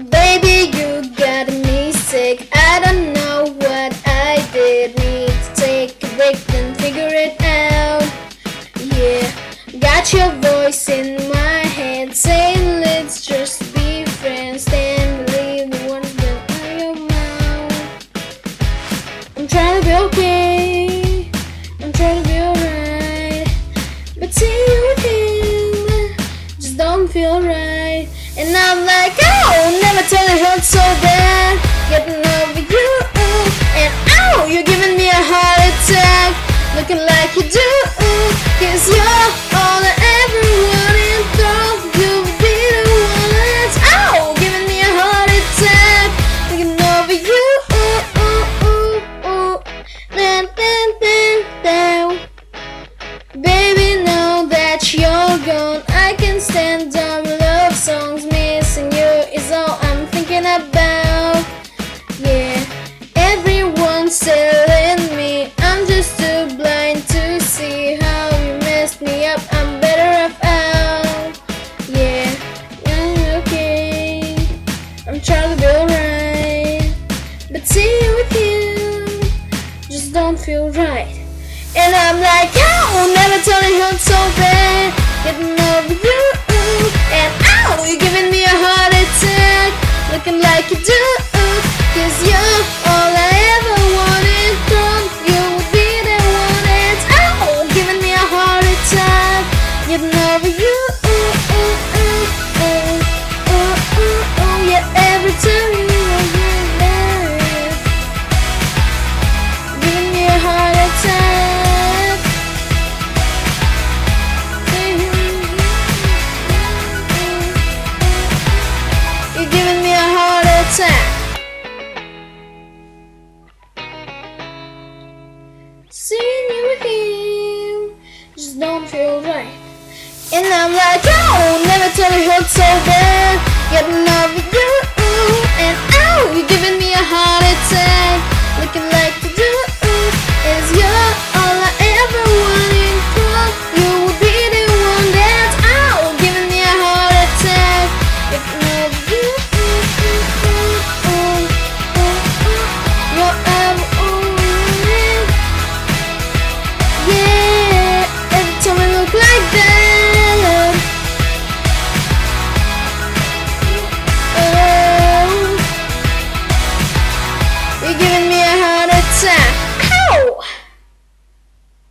Baby, you got me sick. I don't know what I did. Need to take a break and figure it out. Yeah, got your voice in my head saying let's just be friends. Can't believe the words that out of your mouth. I'm trying to be okay, I'm trying to be alright, but seeing you with him just don't feel right. And I'm like, oh, never tell it hurts so bad. Getting over you, and oh, you're giving me a heart attack. Looking like you do, 'cause you're all I ever wanted. Thought you would be the one that's, oh, giving me a heart attack. Looking over you, down. Baby, now that you're gone, I can stand dumb love songs. Missing you is all I'm thinking about. Yeah, everyone's telling me I'm just too blind to see how you messed me up. I'm better off out. Yeah, okay, I'm trying to be alright, but seeing with you just don't feel right. And I'm like, oh, never tell it hurts so bad. Getting over you, and oh, you're giving me a heart attack. Looking like you do, 'cause you're all I ever wanted. Thought you would be the one that's, oh, giving me a heart attack. Getting over you, yeah, every time you are there, giving me a heart attack. You're giving me a heart attack. Seeing you with him just don't feel right. And I'm like, oh, never tell it hurts so bad. Getting